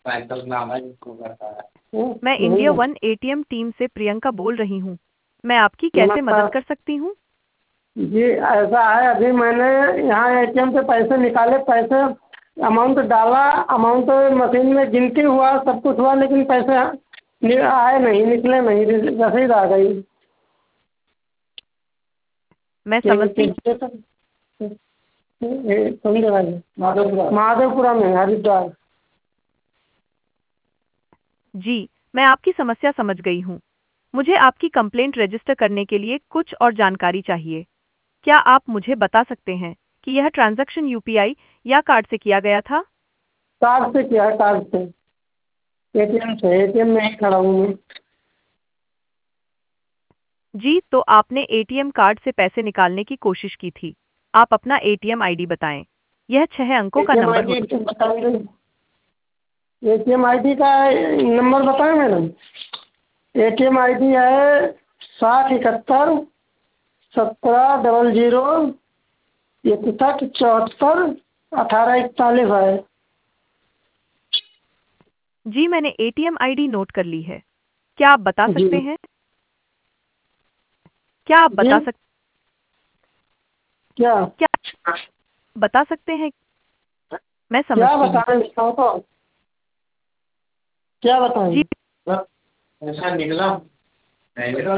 मैं India one ATM team से प्रियंका बोल रही हूँ। मैं आपकी कैसे मदद कर सकती हूँ? जी ऐसा है, अभी मैंने यहाँ एटीएम से पैसे निकाले, पैसे अमाउंट डाला, अमाउंट मशीन में गिनती हुआ, सब कुछ हुआ, लेकिन पैसे आए नहीं, निकले नहीं, रसीद आ गई। मैं समझती महादेवपुरा में, हरिद्वार। जी, मैं आपकी समस्या समझ गई हूँ। मुझे आपकी कंप्लेंट रजिस्टर करने के लिए कुछ और जानकारी चाहिए। क्या आप मुझे बता सकते हैं कि यह ट्रांजैक्शन यूपीआई या कार्ड से किया गया था? कार्ड से किया है, कार्ड से, एटीएम से, एटीएम में ही खड़ा हूँ मैं। जी, तो आपने एटीएम कार्ड से पैसे निकालने की कोशिश की थी। आप अपना एटीएम आईडी बताएं। यह 6 अंकों का एटीएम नंबर आईडी बताइए, एटीएम आईडी का नंबर बताएं मैडम। एटीएम आईडी है 6071-1700-6174-1841 है। जी, मैंने एटीएम आईडी नोट कर ली है। क्या आप बता जी सकते हैं? क्या आप जी, बता सक क्या क्या बता सकते हैं? मैं क्या समझती हूँ। बताएं, बताओ तो, क्या बताएं। जी, ऐसा निकला। हेलो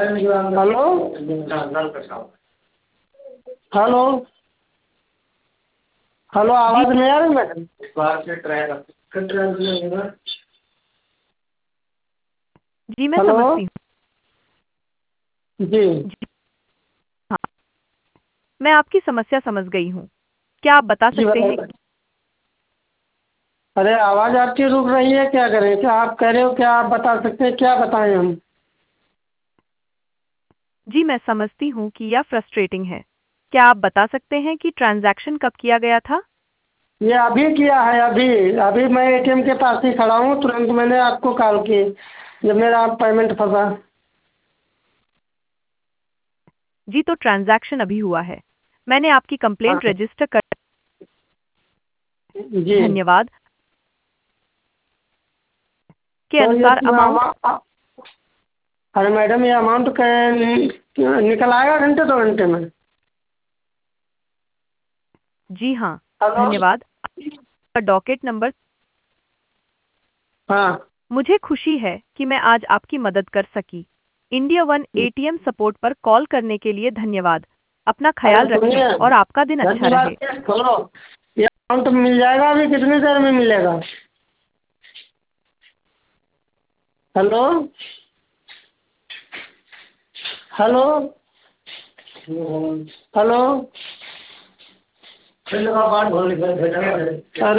हेलो हेलो, जी, आवाज नहीं आ रही मैडम। जी, मैं हेलो समझती हूँ। जी, जी, हाँ, मैं आपकी समस्या समझ गई हूँ। क्या आप बता जी सकते हैं? बताइए। अरे आवाज आपकी रुक रही है, क्या करें, क्या आप कह रहे हो, क्या आप बता सकते हैं, क्या बताएं हम। जी, मैं समझती हूँ कि यह फ्रस्ट्रेटिंग है। क्या आप बता सकते हैं कि ट्रांजैक्शन कब किया गया था? ये अभी किया है, अभी अभी मैं एटीएम के पास ही खड़ा हूँ, तुरंत मैंने आपको कॉल की जब मेरा पेमेंट फंसा। जी, तो ट्रांजैक्शन अभी हुआ है। मैंने आपकी कंप्लेंट हाँ रजिस्टर कर जी। धन्यवाद के तो ये अनुसार अमाउंट। अरे मैडम, ये अमाउंट निकल आएगा घंटे 2 घंटे में। जी हाँ, हेलो। धन्यवाद। आपका डॉकेट नंबर। हाँ मुझे खुशी है कि मैं आज आपकी मदद कर सकी। इंडिया वन एटीएम सपोर्ट पर कॉल करने के लिए धन्यवाद। अपना अरे ख्याल रखें सुनिए, और आपका दिन घर अच्छा की बात रहे। खोलो, ये अमाउंट मिल जाएगा, अभी कितनी देर में मिलेगा। Hello hello hello. अरे